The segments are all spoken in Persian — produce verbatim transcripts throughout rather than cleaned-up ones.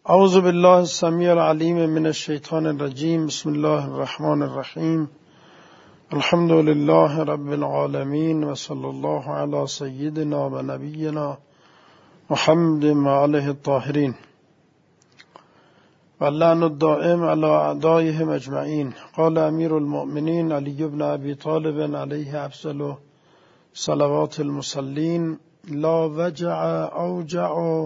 اعوذ بالله السمیع العلیم من الشیطان الرجیم. بسم الله الرحمن الرحیم. الحمد لله رب العالمین و صلی الله علی سیدنا و نبینا محمد و آله الطاهرین و اللعن الدائم علی اعدائهم اجمعین. قال امیر المؤمنین علی بن ابی طالب علیه افضل صلوات المصلین: لا وجع اوجع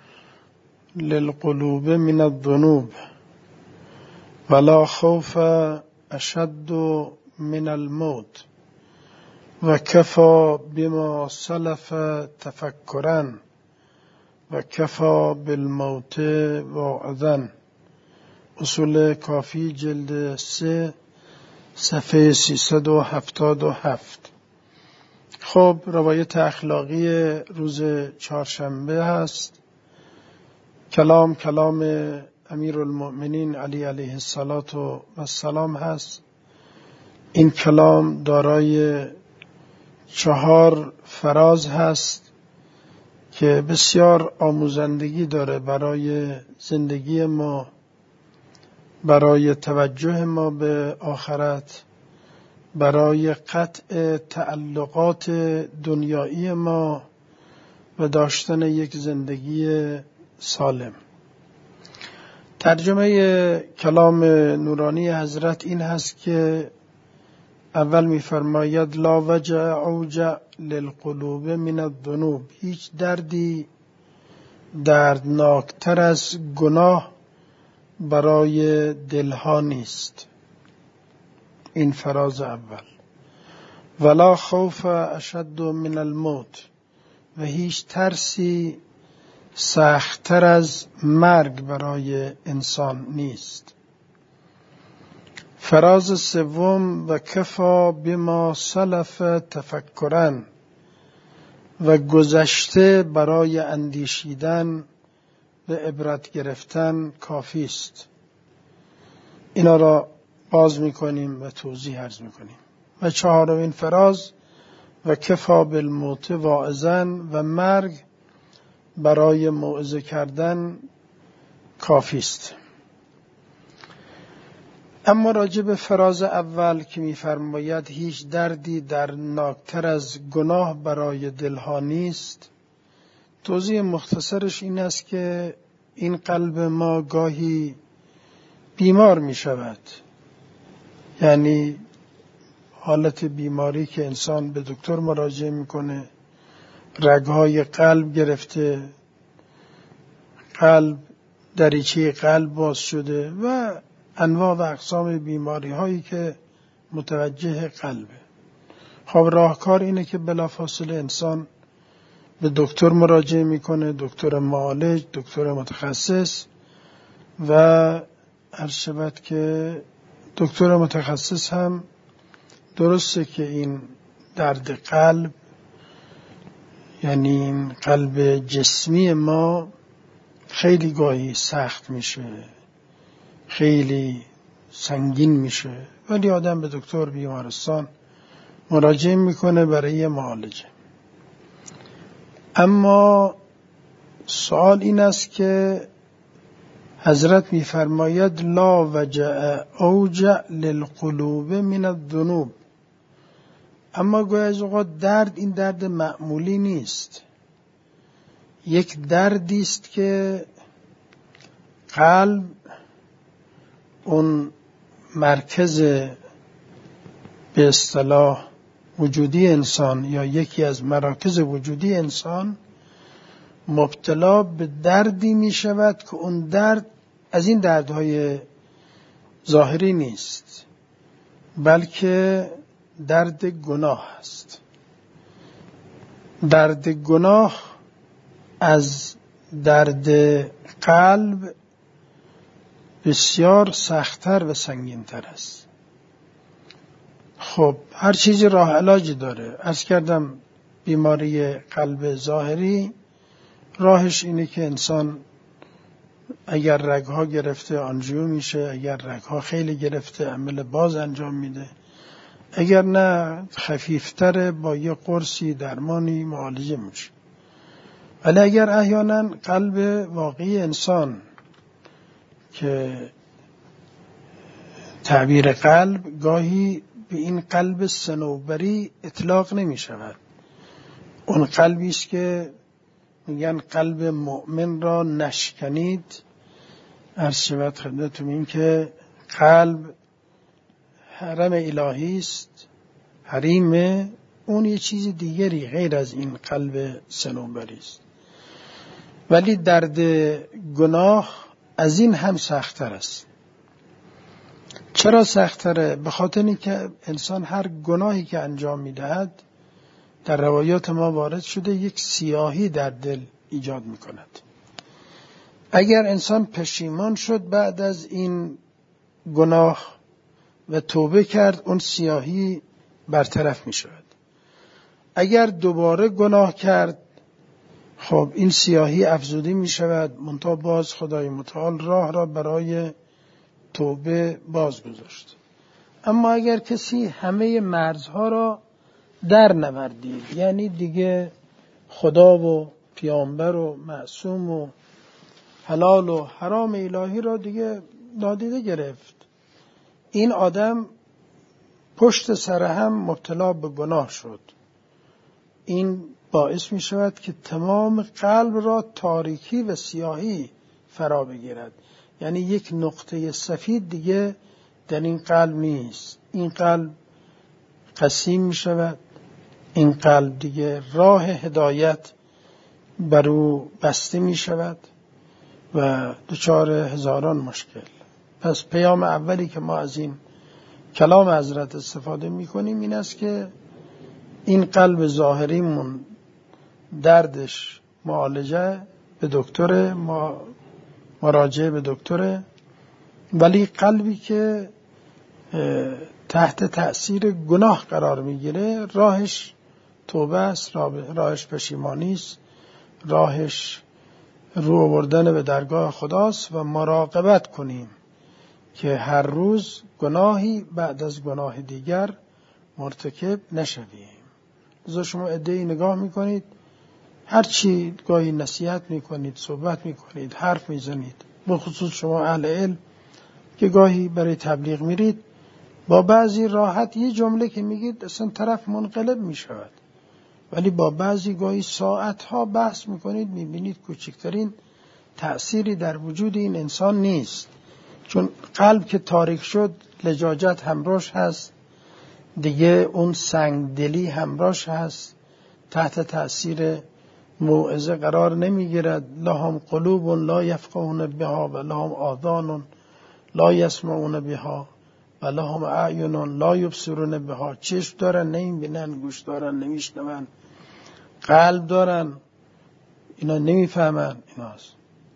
للقلوب من الذنوب ولا خوف اشد من الموت و کفا بما سلف تفکرا و کفا بالموت واعظا. اصول کافی جلد سه صفحه سیصد و هفتاد و هفت. خب روایت اخلاقی روز چهارشنبه هست. کلام کلام امیر المؤمنین علی علیه السلام هست. این کلام دارای چهار فراز هست که بسیار آموزندگی داره برای زندگی ما، برای توجه ما به آخرت، برای قطع تعلقات دنیایی ما و داشتن یک زندگی سالم. ترجمه کلام نورانی حضرت این هست که اول می‌فرماید: لا وجع اوجع للقلوب من الذنوب. هیچ دردی دردناکتر از گناه برای دلها نیست. این فراز اول. ولا خوف اشد من الموت. و هیچ ترسی سخت‌تر از مرگ برای انسان نیست. فراز سوم: و کفا بما سلف تفکرا. و گذشته برای اندیشیدن و عبرت گرفتن کافی است. اینا را باز می‌کنیم و توضیح عرض می‌کنیم. و چهارمین فراز: و کفا بالموت واعظا. و مرگ برای موعظه کردن کافی است. اما راجع به فراز اول که می‌فرماید هیچ دردی دردناکتر از گناه برای دلها نیست، توضیح مختصرش این است که این قلب ما گاهی بیمار می شود. یعنی حالت بیماری که انسان به دکتر مراجعه میکنه، رگهای قلب گرفته، قلب دریچه قلب باز شده و انواع و اقسام بیماری هایی که متوجه قلبه. خب راهکار اینه که بلافاصله انسان به دکتر مراجعه میکنه، دکتر معالج، دکتر متخصص، و عرض شود که دکتر متخصص هم درسته که این درد قلب، یعنی این قلب جسمی ما، خیلی گاهی سخت میشه، خیلی سنگین میشه، ولی آدم به دکتر بیمارستان مراجعه میکنه برای معالجه. اما سوال این است که حضرت میفرماید لا وجع اوجع للقلوب من الذنوب. اما گویا از اوقات درد این درد معمولی نیست. یک دردی است که قلب، اون مرکز به اصطلاح وجودی انسان یا یکی از مراکز وجودی انسان، مبتلا به دردی می شود که اون درد از این دردهای ظاهری نیست، بلکه درد گناه است. درد گناه از درد قلب بسیار سخت‌تر و سنگین‌تر است. خب هر چیزی راه علاجی داره. عرض کردم بیماری قلب ظاهری راهش اینه که انسان اگر رگها گرفته آنژیو میشه، اگر رگها خیلی گرفته عمل باز انجام میده، اگر نه خفیفتره با یه قرصی درمانی معالجه میشه. ولی اگر احیانا قلب واقعی انسان که تعبیر قلب گاهی به این قلب صنوبری اطلاق نمی شود. اون قلبی است که میگن قلب مؤمن را نشکنید. عرض شود خدمتتون این که قلب حرم الهی است، حریم اون یه چیز دیگری غیر از این قلب صنوبری است. ولی درد گناه از این هم سخت‌تر است. چرا سخت‌تره؟ به خاطر اینکه انسان هر گناهی که انجام می‌دهد در روایات ما وارد شده یک سیاهی در دل ایجاد می‌کند. اگر انسان پشیمان شد بعد از این گناه و توبه کرد، اون سیاهی برطرف می‌شود. اگر دوباره گناه کرد، خب این سیاهی افزوده می‌شود، منتها باز خدای متعال راه را برای توبه باز گذاشت. اما اگر کسی همه مرزها را در نوردید، یعنی دیگه خدا و پیامبر و معصوم و حلال و حرام الهی را دیگه نادیده گرفت، این آدم پشت سر هم مبتلا به گناه شد. این باعث می شود که تمام قلب را تاریکی و سیاهی فرا بگیرد. یعنی یک نقطه سفید دیگه در این قلب نیست. این قلب قسیم می شود. این قلب دیگه راه هدایت بر او بسته می شود و دچار هزاران مشکل. پس پیام اولی که ما از این کلام حضرت استفاده می کنیم این است که این قلب ظاهریمون دردش معالجه به دکتر، ما مراجعه به دکتره، ولی قلبی که تحت تأثیر گناه قرار میگیره راهش توبه است، راهش پشیمانی است، راهش رو آوردن به درگاه خداست و مراقبت کنیم که هر روز گناهی بعد از گناه دیگر مرتکب نشویم. لذا شما عده‌ای نگاه میکنید، هر چی گاهی نصیحت میکنید، صحبت میکنید، حرف میزنید، به خصوص شما اهل علم که گاهی برای تبلیغ میرید، با بعضی راحت یه جمله که میگید اصلا طرف منقلب میشود، ولی با بعضی گاهی ساعتها بحث میکنید، میبینید کوچکترین تأثیری در وجود این انسان نیست. چون قلب که تاریک شد لجاجت همراهش هست، دیگه اون سنگدلی همراهش هست، تحت تأثیر موعظه قرار نمیگیرد. لهم قلوب لا یفقهون بها و لهم آذان لا یسمعون بها و لهم اعین لا یبصرون بها. چشم دارن نمیبینن، گوش دارن نمیشنون، قلب دارن اینا نمیفهمن. ایناست.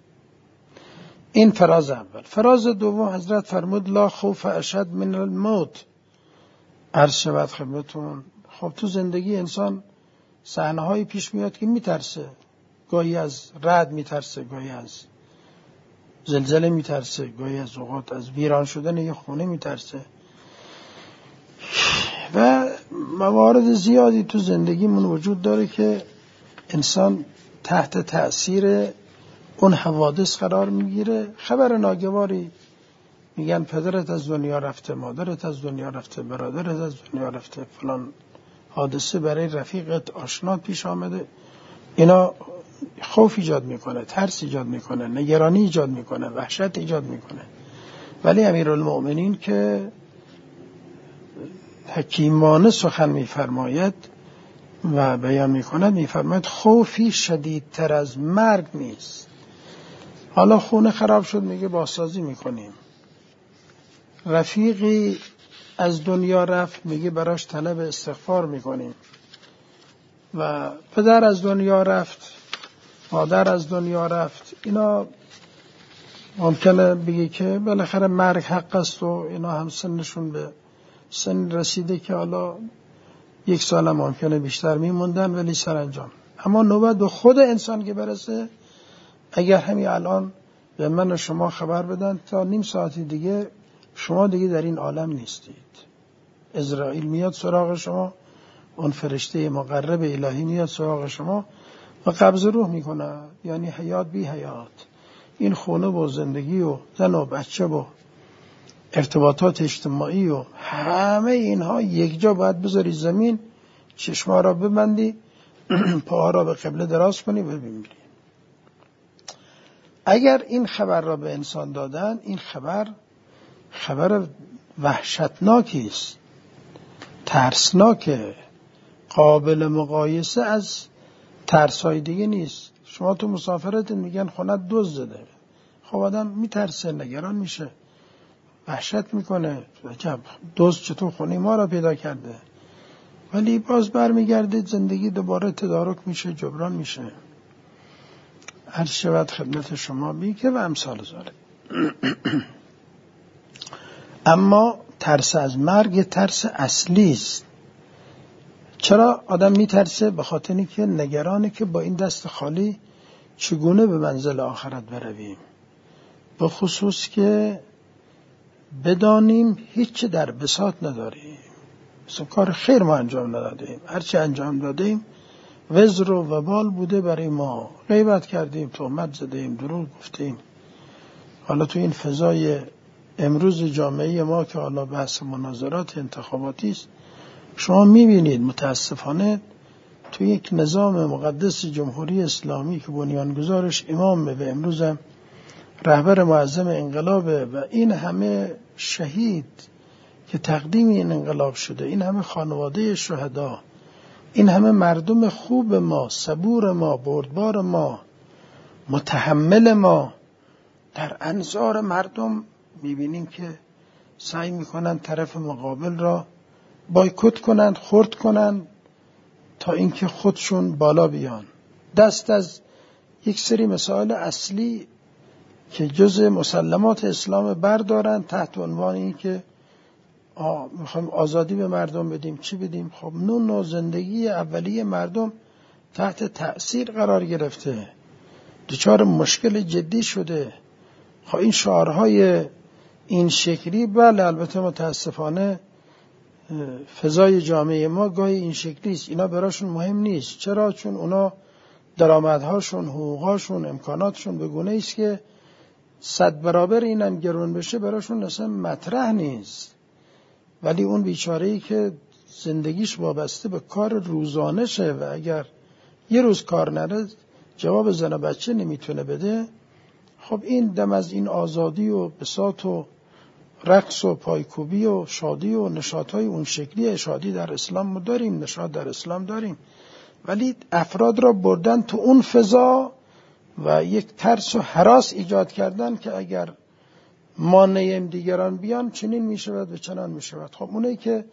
این فراز اول. فراز دوم حضرت فرمود لا خوف اشد من الموت. عرض شود خدمتتون، خب تو زندگی انسان صحنه‌هایی پیش میاد که میترسه، گاهی از رعد میترسه، گاهی از زلزله میترسه، گاهی از اوقات از ویران شدن یه خونه میترسه و موارد زیادی تو زندگیمون وجود داره که انسان تحت تأثیر اون حوادث قرار میگیره. خبر ناگواری میگن پدرت از دنیا رفته، مادرت از دنیا رفته، برادرت از دنیا رفته، فلان حادثه برای رفیقت آشنات پیش آمده. اینا خوف ایجاد میکنه، ترس ایجاد میکنه، نگرانی ایجاد میکنه، وحشت ایجاد میکنه. ولی امیرالمؤمنین که حکیمانه سخن میفرماید و بیان میکند، میفرماید خوفی شدیدتر از مرگ نیست. حالا خونه خراب شد میگه بازسازی میکنیم، رفیقی از دنیا رفت میگه براش طلب استغفار میکنیم، و پدر از دنیا رفت، مادر از دنیا رفت. اینا ممکنه بگی که بالاخره مرگ حق است و اینا هم سنشون به سن رسیده که حالا یک سال هم ممکنه بیشتر میموندن، ولی سرانجام. اما نوبت به خود انسان که برسه، اگر همین الان به من و شما خبر بدن تا نیم ساعتی دیگه شما دیگه در این عالم نیستید، عزرائیل میاد سراغ شما، اون فرشته مقرب الهی میاد سراغ شما و قبض روح میکنه، یعنی حیات بی حیات. این خونه و زندگی و زن و بچه و ارتباطات اجتماعی و همه اینها یک جا باید بذاری زمین، چشما را ببندی، پاها را به قبله دراز کنی و ببینی. اگر این خبر را به انسان دادن، این خبر خبر وحشتناکی است، ترسناکه، قابل مقایسه از ترسای دیگه نیست. شما تو مسافرت میگن خونه دزد زده، خب آدم میترسه، نگران میشه، وحشت میکنه، عجب دزد چطور خونه ما را پیدا کرده، ولی باز برمیگرده زندگی دوباره تدارک میشه، جبران میشه. هر شود خدمت شما بی که و امثال ذالک. اما ترس از مرگ ترس اصلی است. چرا آدم میترسه؟ به خاطر اینکه نگرانه که با این دست خالی چگونه به منزل آخرت برویم، به خصوص که بدانیم هیچ در بساط نداریم، مثلا کار خیر ما انجام ندادیم، هرچی انجام دادیم وزر و وبال بوده برای ما، غیبت کردیم، تهمت زدیم، دروغ گفتیم. حالا تو این فضای امروز جامعه ما که حالا بحث مناظرات انتخاباتی است، شما میبینید متاسفانه تو یک نظام مقدس جمهوری اسلامی که بنیانگذارش امامه و امروز هم رهبر معظم انقلابه و این همه شهید که تقدیم این انقلاب شده، این همه خانواده شهدا، این همه مردم خوب ما، صبور ما، بردبار ما، متحمل ما، در انظار مردم میبینیم که سعی میکنن طرف مقابل را بایکوت کنن، خرد کنن تا اینکه خودشون بالا بیان. دست از یک سری مسائل اصلی که جز مسلمات اسلام بردارن تحت عنوان این که میخوایم آزادی به مردم بدیم، چی بدیم؟ خب نون و زندگی اولیه مردم تحت تأثیر قرار گرفته، دچار مشکل جدی شده. خب این شعارهای این شکلی، بله البته متاسفانه فضای جامعه ما گاهی این شکلی است، اینا براشون مهم نیست. چرا؟ چون اونا درآمدهاشون، حقوقاشون، امکاناتشون به گونه است که صد برابر اینم گرون بشه براشون اصلا مطرح نیست. ولی اون بیچاره‌ای که زندگیش وابسته به کار روزانه شه و اگر یه روز کار نره جواب زن و بچه نمیتونه بده، خب این دم از این آزادی و بساط و رقص و پایکوبی و شادی و نشاطهای اون شکلی، شادی در اسلام داریم، نشاط در اسلام داریم، ولی افراد را بردن تو اون فضا و یک ترس و هراس ایجاد کردن که اگر مانع دیگران بیان چنین می شود و چنان می شود. خب اونایی که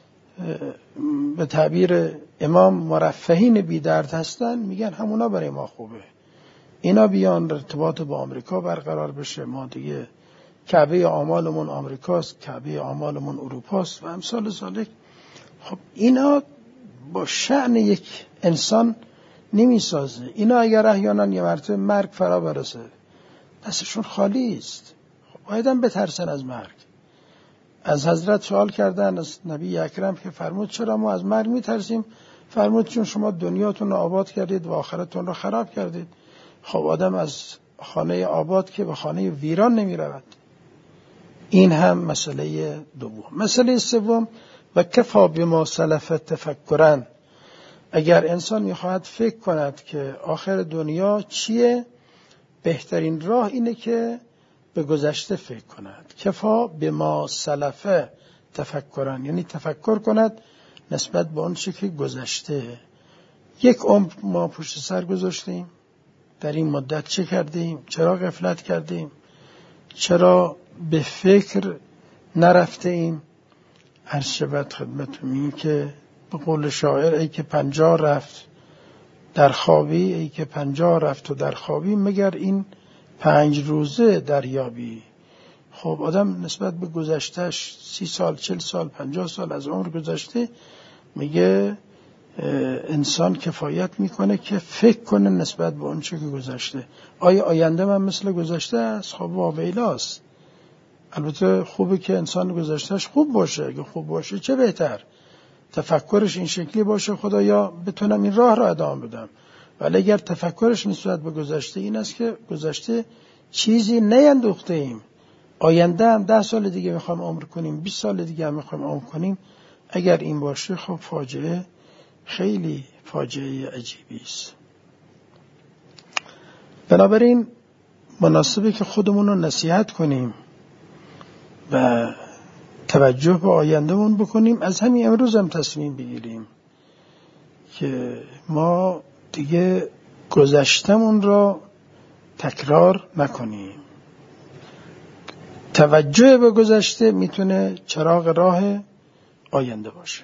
به تعبیر امام مرفهین بی درد هستن میگن همونا برای ما خوبه، اینا بیان ارتباط با آمریکا برقرار بشه، ما دیگه کعبه آمالمون آمریکاست، کعبه آمالمون اروپاست و امثال ذالک. خب اینا با شأن یک انسان نمی سازه. اینا اگر احیانا یه مرتبه مرگ فرا برسه دستشون خالی است. خب باید هم بترسن از مرگ. از حضرت سوال کردن از نبی اکرم که فرمود چرا ما از مرگ می ترسیم؟ فرمود چون شما دنیاتون رو آباد کردید و آخرتون رو خراب کردید. خب آدم از خانه آباد که به خانه ویران نمی رود. این هم مسئله دوم. مسئله سوم و کفا بما سلف تفکرن. اگر انسان میخواهد فکر کند که آخر دنیا چیه، بهترین راه اینه که به گذشته فکر کند. کفا بما سلف تفکرن، یعنی تفکر کند نسبت به اون چی که گذشته. یک عمر ما پشت سر گذاشتیم، در این مدت چه کردیم، چرا غفلت کردیم، چرا به فکر نرفته ایم. عرض شود خدمتتون این که به قول شاعر ای که پنجاه رفت در خوابی، ای که پنجاه رفت و در خوابی، مگر این پنج روزه دریابی. خب آدم نسبت به گذشتهش سی سال، چل سال، پنجاه سال از عمر گذشته، میگه انسان کفایت میکنه که فکر کنه نسبت به اون چه که گذشته. آیا آینده من مثل گذشته است؟ خب واویلاست. البته خوبه که انسان گذشتهش خوب باشه، اگه خوب باشه چه بهتر، تفکرش این شکلی باشه خدایا بتونم این راه را ادامه بدم. ولی اگر تفکرش نسبت به گذشته این است که گذشته چیزی نیندوخته ایم. آینده هم ده سال دیگه میخوایم عمر کنیم، بیست سال دیگه هم میخوایم عمر کنیم. اگر این باشه خب فاجعه، خیلی فاجعه عجیبی است. بنابراین مناسبه که خودمون رو نصیحت کنیم و توجه به آیندهمون بکنیم. از همین امروز هم تصمیم بگیریم که ما دیگه گذشتمون را تکرار نکنیم. توجه به گذشته میتونه چراغ راه آینده باشه.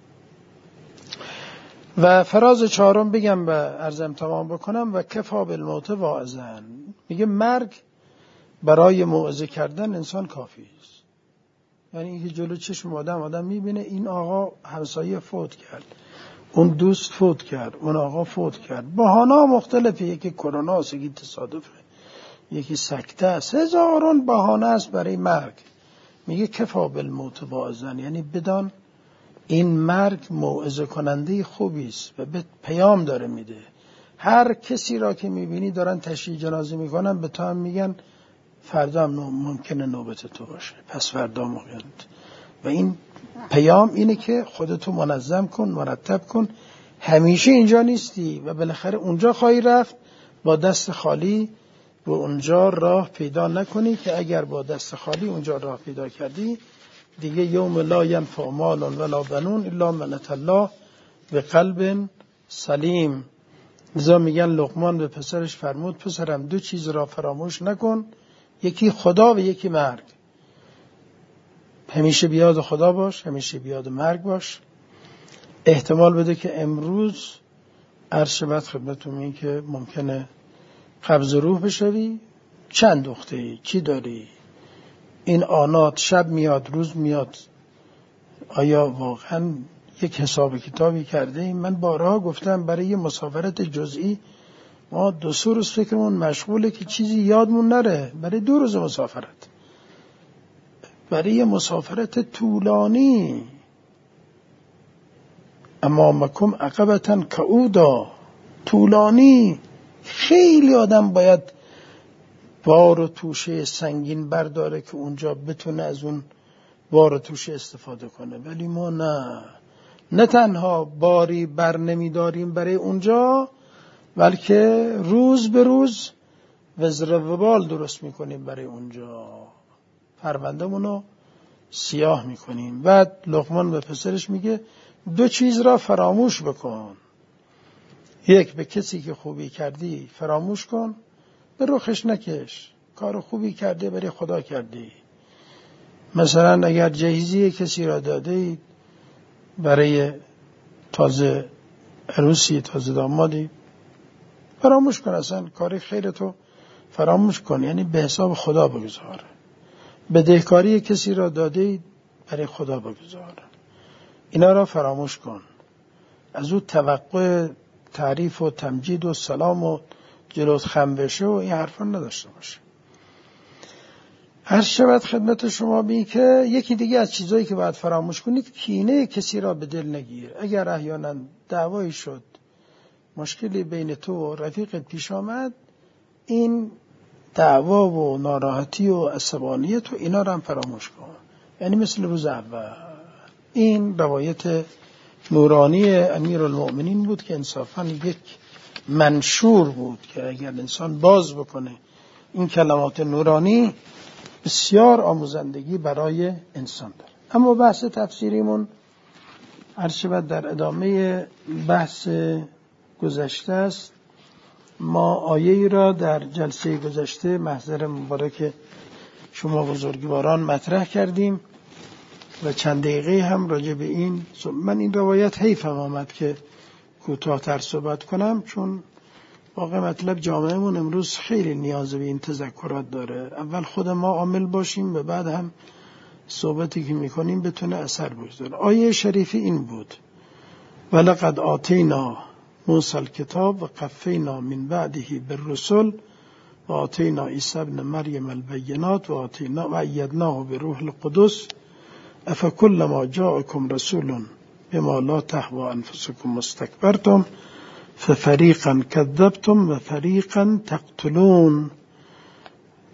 و فراز چهارم بگم و عرضم تمام بکنم. و کفا بالموت واعظا، میگه مرگ برای موعظه کردن انسان کافی است. یعنی اینکه جلو چشم آدم آدم میبینه این آقا همسایه فوت کرد، اون دوست فوت کرد، اون آقا فوت کرد، بهانه‌ها مختلفه، یکی کرونا است، یکی تصادفه، یکی سکته است، هزاران بهانه است برای مرگ. میگه کفا بالموت واعظا، یعنی بدان این مرگ موعظه کننده خوبی است و به پیام داره میده. هر کسی را که میبینی دارن تشییع جنازه میکنن، به تو هم میگن فردا هم ممکنه نوبت تو باشه، پس فردا ممکنه. و این پیام اینه که خودتو منظم کن، مرتب کن. همیشه اینجا نیستی و بالاخره اونجا خواهی رفت. با دست خالی و اونجا راه پیدا نکنی که اگر با دست خالی اونجا راه پیدا کردی، دیگه یوم لا ینفع مال ولا بنون الا من اتى الله بقلب سلیم. لذا میگن لقمان به پسرش فرمود پسرم دو چیز را فراموش نکن، یکی خدا و یکی مرگ. همیشه بیاد خدا باش، همیشه بیاد مرگ باش. احتمال بده که امروز عرض شود خدمتتون این که ممکنه قبض روح بشوی. چند دختری ای؟ چی داری؟ این آنات شب میاد روز میاد. آیا واقعا یک حساب کتابی کرده ایم؟ من بارها گفتم برای یه مسافرت جزئی ما دو سه روز فکرمون مشغوله که چیزی یادمون نره. برای دو روز مسافرت، برای یه مسافرت طولانی، امامکم عقبة کعودا، طولانی. خیلی آدم باید بار و توشه سنگین برداره که اونجا بتونه از اون بار و توشه استفاده کنه. ولی ما نه، نه تنها باری بر نمیداریم برای اونجا، بلکه روز به روز وزر و بال درست میکنیم برای اونجا. پرونده‌مونو سیاه میکنیم. بعد لقمان به پسرش میگه دو چیز را فراموش بکن. یک، به کسی که خوبی کردی فراموش کن، به رخش نکش. کار خوبی کرده برای خدا کردی. مثلا اگر جهیزی کسی را داده برای تازه عروسی، تازه دامادی، فراموش کن. اصلا کار خیرتو فراموش کن، یعنی به حساب خدا بگذار. بدهکاری کسی را داده برای خدا بگذار. اینا را فراموش کن. از او توقع تعریف و تمجید و سلام و جلوت خم بشه و این حرفا نداشته باشه. هر شود خدمت شما بی که یکی دیگه از چیزایی که باید فراموش کنید، کینه کسی را به دل نگیر. اگر احیانا دعوایی شد، مشکلی بین تو و رفیقت پیش آمد، این دعوا و ناراحتی و عصبانیت و اینا را هم فراموش کن. یعنی مثل روز اول. این روایت نورانی امیرالمؤمنین بود که انصافاً یک منشور بود که اگر انسان باز بکنه این کلمات نورانی، بسیار آموزندگی برای انسان داره. اما بحث تفسیریمون هر شود در ادامه بحث گذشته است. ما آیه‌ای را در جلسه گذشته محضر مبارک شما بزرگواران مطرح کردیم و چند دقیقه هم راجع به این. من این روایت حیفم آمد که کوتاه‌تر صحبت کنم، چون واقعا مطلب جامعهمون امروز خیلی نیاز به این تذکرات داره. اول خود ما عامل باشیم و بعد هم صحبتی که میکنیم بتونه اثر بگذاره. آیه شریفی این بود: ولقد آتینا موسی الکتاب و قفینا من بعده بالرسل و آتینا عیسی ابن مریم البینات و آتینا و ایدناه بروح القدس افکلما جاءکم رسول بما لا تهوى انفسکم استکبرتم ففریقا کذبتم و فریقا تقتلون.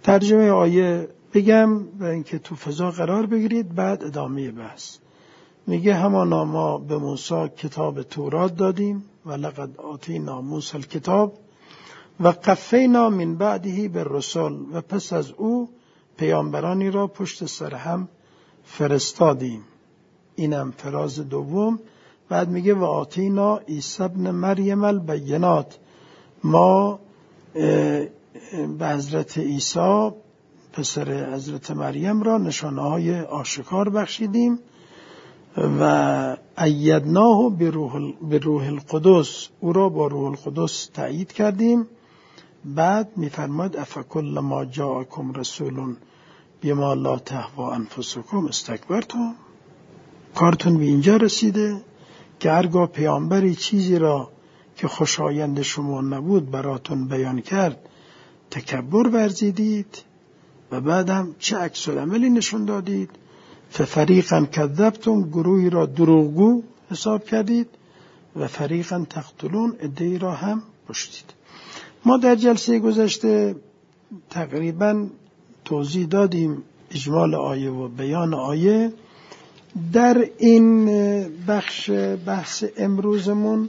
ترجمه آیه بگم و اینکه تو فضا قرار بگیرید، بعد ادامه بحث. میگه همانا ما به موسی کتاب تورات دادیم و لقد آتینا موسی الکتاب و قفینا من بعده بالرسل، و پس از او پیامبرانی را پشت سر هم فرستادیم. اینم فراز دوم. بعد میگه و آتینا عیسی ابن مریم البینات، ما به حضرت عیسی پسر حضرت مریم را نشانه‌های آشکار بخشیدیم و ایدناه به روح القدس، او را با روح القدس تأیید کردیم. بعد میفرماد افکل ما جاءکم رسول بما لا تهوی انفسکم استکبرتم، کارتون به اینجا رسیده که هرگاه پیامبری چیزی را که خوشایند شما نبود براتون بیان کرد تکبر ورزیدید و بعدم چه عکس العملی نشون دادید. ففریقا کذبتم، گروهی را دروغگو حساب کردید، و فریقا تقتلون، عده‌ای را هم کشتید. ما در جلسه گذشته تقریبا توضیح دادیم اجمال آیه و بیان آیه. در این بخش بحث امروزمون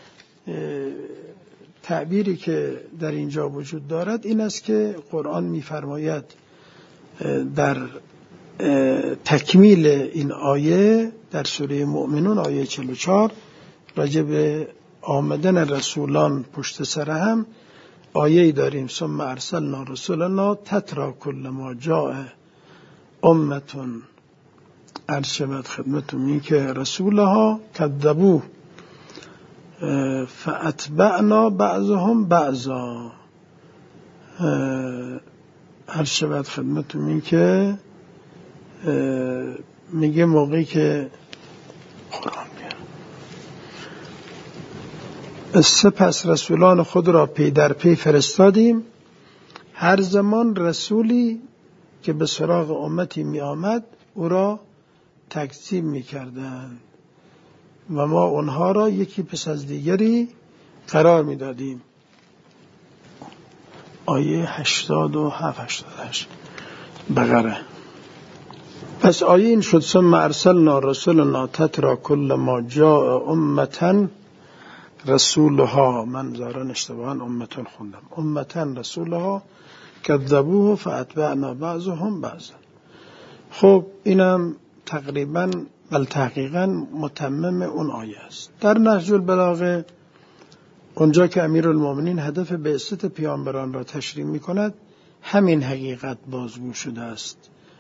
تعبیری که در اینجا وجود دارد این است که قرآن می‌فرماید در تکمیل این آیه در سوره مؤمنون آیه چهل و چهار راجع به آمدن رسولان پشت سر هم آیه‌ای داریم ثم ارسلنا رسولنا تتری کل ما جاء امتون ارشبت خدمتون، این که رسولها کذبوه فاتبعنا بعضهم بعضا. ارشبت خدمتون این که میگه موقعی که قرآن میگه سپس رسولان خود را پی در پی فرستادیم، هر زمان رسولی که به سراغ امتی می آمد او را تکذیب می کردند و ما اونها را یکی پس از دیگری قرار می دادیم. آیه هشتاد و هفت هشتاد و هشت بقره. پس آیه این شد ثم ارسلنا رسولنا تتری کل ما جاء امتا رسولها، من ظاهرا اشتباها امتون خوندم، امتا رسولها کذبوه فاتبعنا بعضهم بعضا. خب اینم تقریبا بل تحقیقا متمم اون آیه است. در نهج البلاغه اونجا که امیرالمومنین هدف بعثت پیامبران را تشریح می کند همین حقیقت بازگو شده است.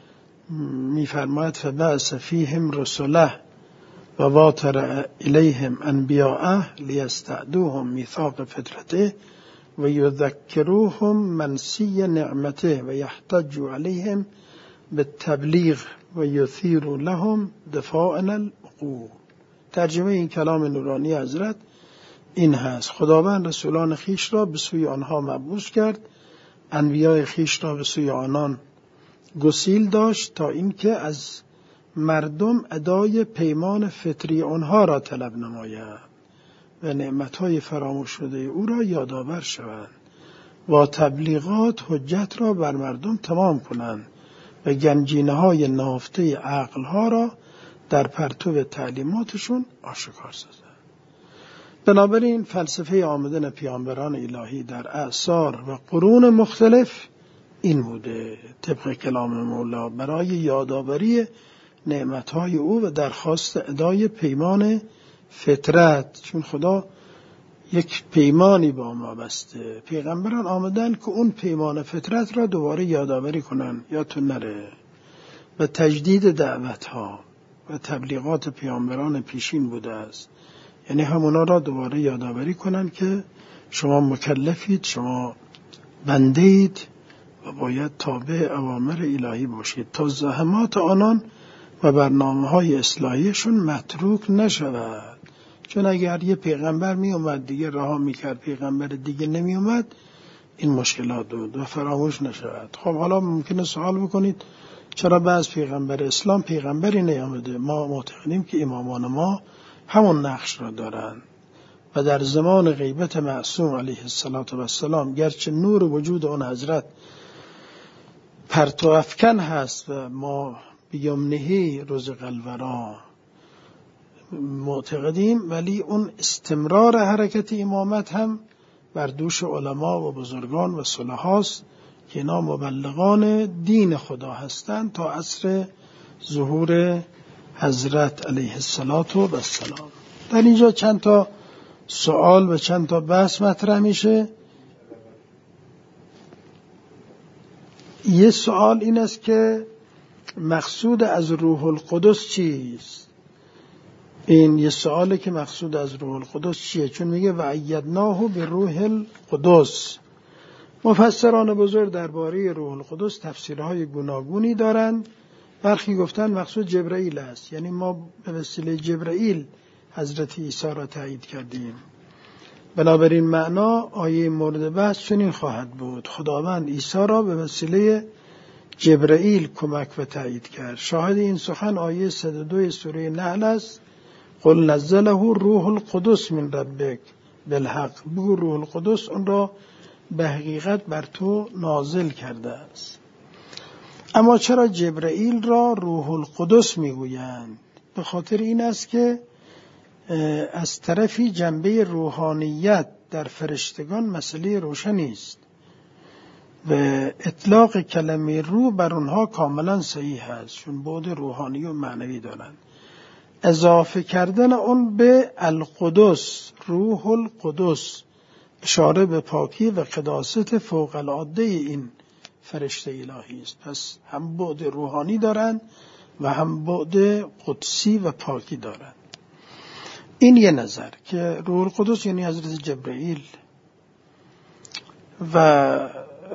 میفرماید فبعث فیهم رسله و واتر الیهم انبیاءه لیستعدوهم میثاق فطرته و یذکروهم منسی نعمته و یحتجوا علیهم بالتبلیغ و یثیروا لهم دفاعن العقول. ترجمه این کلام نورانی حضرت این هست: خداوند رسولان خیش را به سوی آنها مبعوث کرد، انبیاء خیش را به سوی آنان گسیل داشت تا اینکه از مردم ادای پیمان فطری آنها را طلب نماید و نعمتهای فراموش شده او را یادآور شوند و تبلیغات حجت را بر مردم تمام کنند و گنجینه‌های نهفته عقلها را در پرتو تعلیماتشون آشکار سازند. بنابراین فلسفه آمدن پیامبران الهی در اعصار و قرون مختلف این بوده، طبق کلام مولا، برای یادآوری نعمتهای او و درخواست ادای پیمان فطرت، چون خدا یک پیمانی با ما بسته. پیغمبران آمدن که اون پیمان فطرت را دوباره یادآوری کنن، یادتون نره، و تجدید دعوتها و تبلیغات پیامبران پیشین بوده است. یعنی همونا را دوباره یادآوری کنن که شما مکلفید، شما بندید و باید تابع اوامر الهی باشید تا زحمات آنان و برنامه‌های اصلاحیشون متروک نشود. چون اگر یه پیغمبر می اومد دیگه رها میکرد، پیغمبر دیگه نمی اومد، این مشکلات بود و فراموش نشود. خب حالا ممکنه سوال بکنید چرا بعض پیغمبر اسلام پیغمبری نیامده؟ ما معتقدیم که امامان ما همون نقش را دارند و در زمان غیبت معصوم علیه السلام گرچه نور وجود اون حضرت پرتو افکن هست و ما بیامنهی روز قلورا معتقدیم، ولی اون استمرار حرکت امامت هم بر دوش علما و بزرگان و صلحاست که اینا مبلغان دین خدا هستند تا عصر ظهور حضرت علیه السلام و السلام. در اینجا چند تا سوال و چند تا بحث مطرح میشه. یه سوال این است که مقصود از روح القدس چیست؟ این یه سواله که مقصود از روح القدس چیه؟ چون میگه و ایدناه به روح القدس. مفسران بزرگ درباره روح القدس تفسیرهای گوناگونی دارند. برخی گفتن مقصود جبرئیل است، یعنی ما به وسیله جبرئیل حضرت عیسی را تایید کردیم. بنابراین معنا آیه مورد بحث چنین خواهد بود: خداوند عیسی را به وسیله جبرئیل کمک و تایید کرد. شاهد این سخن آیه صد و دو سوره نحل است: قل نزله روح القدس من ربک بالحق. بگو روح القدس اون را به حقیقت بر تو نازل کرده است. اما چرا جبرئیل را روح القدس میگویند؟ به خاطر این است که از طرفی جنبه روحانیت در فرشتگان مسئله روشنی است و اطلاق کلمه روح بر اونها کاملا صحیح است، چون بعد روحانی و معنوی دارند. اضافه کردن اون به القدس، روح القدس، اشاره به پاکی و قداست فوق العاده این فرشته الهی است. پس هم بعد روحانی دارند و هم بعد قدسی و پاکی دارند. این یه نظر که روح القدس یعنی حضرت جبرئیل. و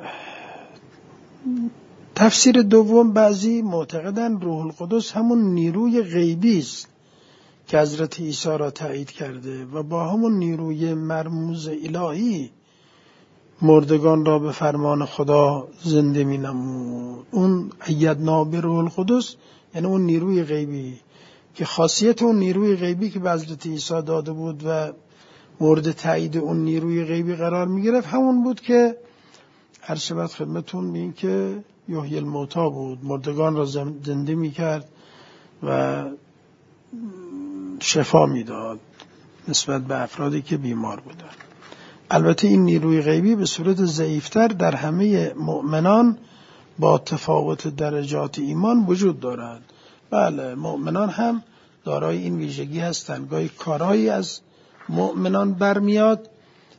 تفسیر دوم، بعضی معتقدند روح القدس همون نیروی غیبی است که حضرت عیسی را تایید کرده و با همون نیروی مرموز الهی مردگان را به فرمان خدا زنده می نمود. اون ایدنا به روح القدس یعنی اون نیروی غیبی که خاصیت اون نیروی غیبی که به حضرت عیسی داده بود و مورد تایید اون نیروی غیبی قرار می گرفت همون بود که هر شبت خدمتون بین که یحیی الموتی بود، مردگان را زنده می کرد و شفا می داد نسبت به افرادی که بیمار بودن. البته این نیروی غیبی به صورت ضعیفتر در همه مؤمنان با تفاوت درجات ایمان وجود دارد. بله، مؤمنان هم دارای این ویژگی هستند. گاهی کارهایی از مؤمنان برمیاد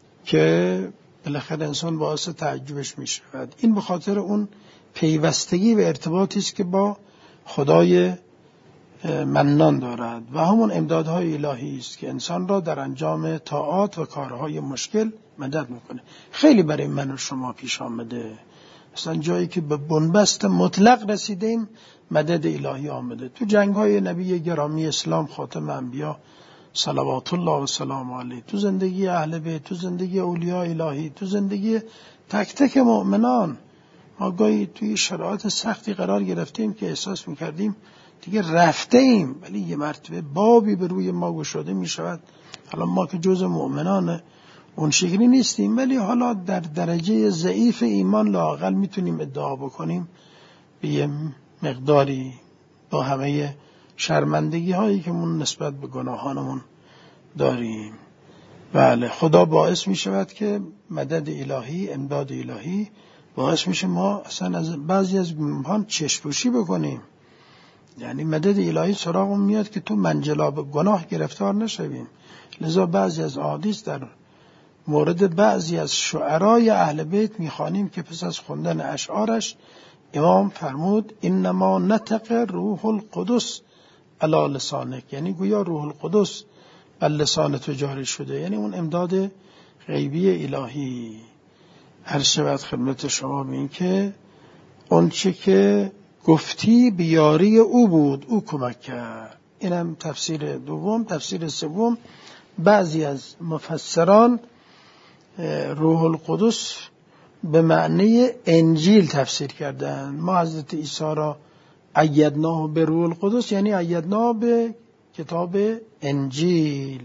که بالاخره انسان باعث تعجبش می شود. این به خاطر اون پیوستگی و ارتباطی است که با خدای منان دارد و همون امدادهای الهی است که انسان را در انجام طاعات و کارهای مشکل مدد میکنه. خیلی برای من و شما پیش آمده، مثلا جایی که به بنبست مطلق رسیدیم مدد الهی آمده. تو جنگ‌های نبی گرامی اسلام خاتم انبیا صلوات الله و سلام علیه، تو زندگی اهل بیت، تو زندگی اولیاء الهی، تو زندگی تک تک مؤمنان، ما گاهی توی شرایط سختی قرار گرفتیم که احساس میکردیم دیگه رفته ایم، ولی یه مرتبه بابی به روی ما گشاده می شود. حالا ما که جز مؤمنان اون شکلی نیستیم، ولی حالا در درجه ضعیف ایمان لااقل میتونیم ادعا بکنیم به یه مقداری با همه شرمندگی هایی که من نسبت به گناهانمون داریم. بله، خدا باعث می شود که مدد الهی، امداد الهی باعث میشه ما اصلا از بعضی از گناهان چشم‌پوشی بکنیم. یعنی مدد الهی سراغمون میاد که تو منجلاب گناه گرفتار نشویم. لذا بعضی از احادیث در مورد بعضی از شعرای اهل بیت میخوانیم که پس از خوندن اشعارش امام فرمود انما نطق روح القدس علی لسانک، یعنی گویا روح القدس بر لسان تو جاری شده، یعنی اون امداد غیبی الهی. هر شبت خدمت شما بین که اون چه که گفتی بیاری او بود، او کمک کرد. اینم تفسیر دوم. تفسیر سوم، بعضی از مفسران روح القدس به معنی انجیل تفسیر کردند. ما حضرت عیسی را ایدناه به روح القدس یعنی ایدناه به کتاب انجیل.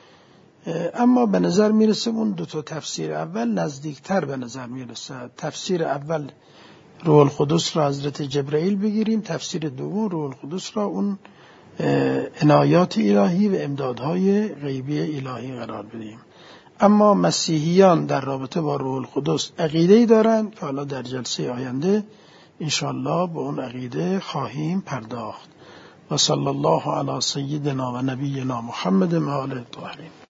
اما به نظر میرسه اون دو تا تفسیر اول نزدیکتر به نظر میرسه. تفسیر اول روح القدس را حضرت جبرئیل بگیریم، تفسیر دوم روح القدس را اون عنایات الهی و امدادهای غیبی الهی قرار بدیم. اما مسیحیان در رابطه با روح القدس عقیده‌ای دارند که حالا در جلسه آینده انشاءالله به اون عقیده خواهیم پرداخت. و صلی الله علی سیدنا و نبینا محمد و آله الطاهرین.